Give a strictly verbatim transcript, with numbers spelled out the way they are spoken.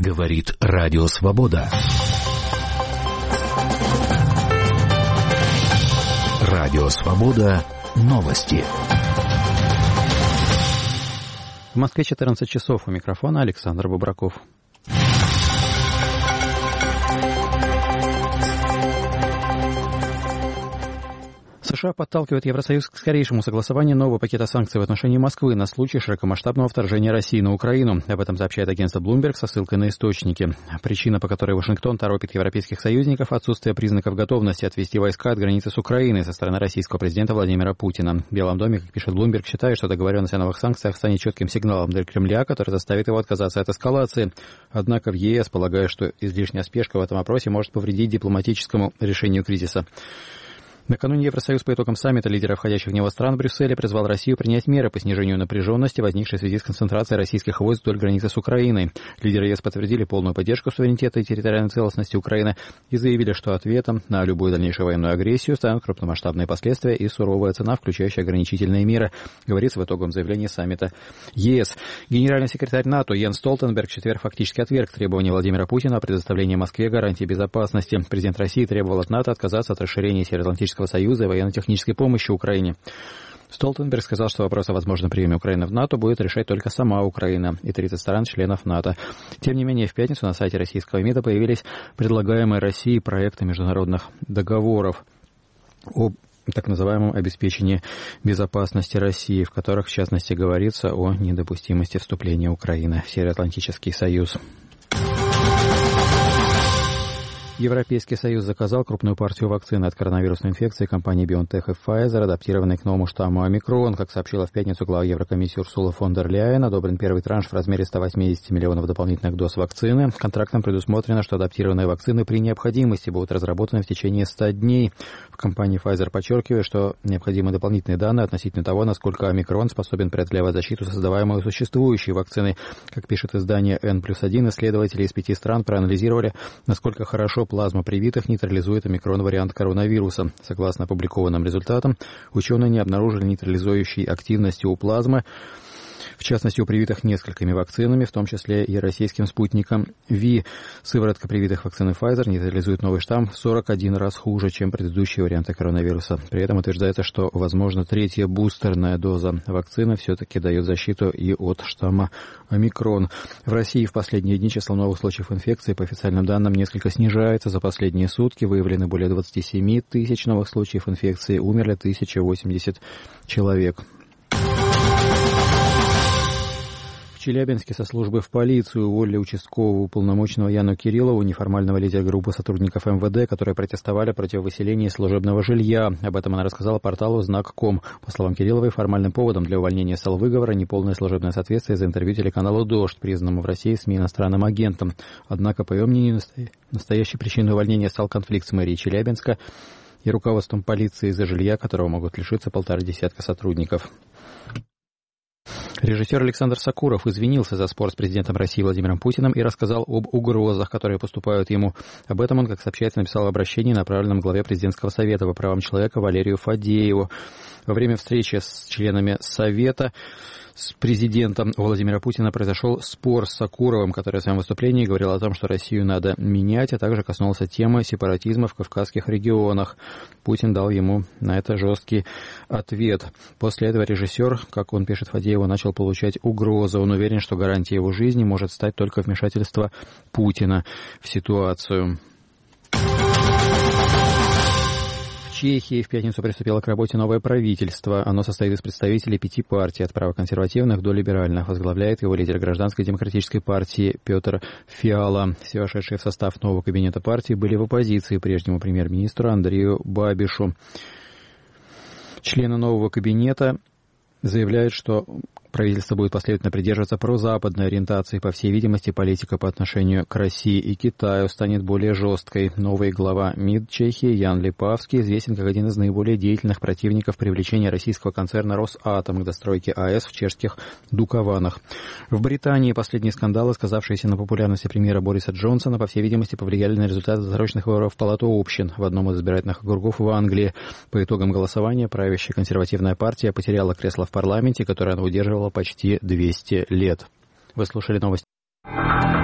Говорит Радио Свобода. Радио Свобода. Новости. В Москве четырнадцать часов. У микрофона Александр Бобраков. США подталкивает Евросоюз к скорейшему согласованию нового пакета санкций в отношении Москвы на случай широкомасштабного вторжения России на Украину. Об этом сообщает агентство Bloomberg со ссылкой на источники. Причина, по которой Вашингтон торопит европейских союзников, отсутствие признаков готовности отвести войска от границы с Украиной со стороны российского президента Владимира Путина. В Белом доме, как пишет Bloomberg, считает, что договоренность о новых санкциях станет четким сигналом для Кремля, который заставит его отказаться от эскалации. Однако в ЕС полагают, что излишняя спешка в этом вопросе может повредить дипломатическому решению кризиса. Накануне Евросоюз по итогам саммита лидеров входящих в него стран в Брюсселе призвал Россию принять меры по снижению напряженности, возникшей в связи с концентрацией российских войск вдоль границы с Украиной. Лидеры ЕС подтвердили полную поддержку суверенитета и территориальной целостности Украины и заявили, что ответом на любую дальнейшую военную агрессию станут крупномасштабные последствия и суровая цена, включающая ограничительные меры, говорится в итоговом заявлении саммита ЕС. Генеральный секретарь НАТО Йенс Столтенберг в четверг фактически отверг требования Владимира Путина о предоставлении Москве гарантий безопасности. Президент России требовал от НАТО отказаться от расширения Североатлантического Союза и военно-технической помощи Украине. Столтенберг сказал, что вопрос о возможном приеме Украины в НАТО будет решать только сама Украина и тридцать стран-членов НАТО. Тем не менее, в пятницу на сайте российского МИДа появились предлагаемые Россией проекты международных договоров об так называемом обеспечении безопасности России, в которых, в частности, говорится о недопустимости вступления Украины в Североатлантический Союз. Европейский Союз заказал крупную партию вакцины от коронавирусной инфекции компании BioNTech и Pfizer, адаптированной к новому штамму омикрон. Как сообщила в пятницу глава Еврокомиссии Урсула фон дер Ляйен, одобрен первый транш в размере ста восьмидесяти миллионов дополнительных доз вакцины. Контрактом предусмотрено, что адаптированные вакцины при необходимости будут разработаны в течение ста дней. В компании Pfizer подчеркивают, что необходимы дополнительные данные относительно того, насколько омикрон способен преодолевать защиту, создаваемую существующей вакциной. Как пишет издание эн плюс один, исследователи из пяти стран проанализировали, насколько хорошо плазма привитых нейтрализует омикрон-вариант коронавируса. Согласно опубликованным результатам, ученые не обнаружили нейтрализующей активности у плазмы, в частности, у привитых несколькими вакцинами, в том числе и российским спутником Ви. Сыворотка привитых вакцины Pfizer нейтрализует новый штамм в сорок один раз хуже, чем предыдущие варианты коронавируса. При этом утверждается, что, возможно, третья бустерная доза вакцины все-таки дает защиту и от штамма омикрон. В России в последние дни число новых случаев инфекции, по официальным данным, несколько снижается. За последние сутки выявлены более двадцати семи тысяч новых случаев инфекции, умерли тысяча восемьдесят человек. В Челябинске со службы в полицию уволили участкового уполномоченного Яну Кириллову, неформального лидера группы сотрудников эм вэ дэ, которые протестовали против выселения из служебного жилья. Об этом она рассказала порталу знак точка ком. По словам Кирилловой, формальным поводом для увольнения стал выговор и неполное служебное соответствие за интервью телеканалу «Дождь», признанному в России СМИ иностранным агентом. Однако, по ее мнению, настоящей причиной увольнения стал конфликт с мэрией Челябинска и руководством полиции из-за жилья, которого могут лишиться полтора десятка сотрудников. Режиссер Александр Сакуров извинился за спор с президентом России Владимиром Путиным и рассказал об угрозах, которые поступают ему. Об этом он, как сообщается, написал обращение, направленном главе президентского совета по правам человека Валерию Фадееву. Во время встречи с членами совета с президентом Владимира Путина произошел спор с Сакуровым, который в своем выступлении говорил о том, что Россию надо менять, а также коснулся темы сепаратизма в кавказских регионах. Путин дал ему на это жесткий ответ. После этого режиссер, как он пишет Фадееву, начал получать угрозы. Он уверен, что гарантией его жизни может стать только вмешательство Путина в ситуацию. В Чехии в пятницу приступило к работе новое правительство. Оно состоит из представителей пяти партий, от правоконсервативных до либеральных. Возглавляет его лидер Гражданской демократической партии Петр Фиала. Все вошедшие в состав нового кабинета партии были в оппозиции прежнему премьер-министру Андрею Бабишу. Члены нового кабинета заявляют, что правительство будет последовательно придерживаться прозападной ориентации. По всей видимости, политика по отношению к России и Китаю станет более жесткой. Новый глава МИД Чехии Ян Липавский известен как один из наиболее деятельных противников привлечения российского концерна «Росатом» к достройке АЭС в чешских Дукованах. В Британии последние скандалы, сказавшиеся на популярности премьера Бориса Джонсона, по всей видимости, повлияли на результаты досрочных выборов в Палату общин в одном из избирательных округов в Англии. По итогам голосования правящая консервативная партия потеряла кресло в парламенте, которое она удерживала почти двести лет. Вы слушали новости.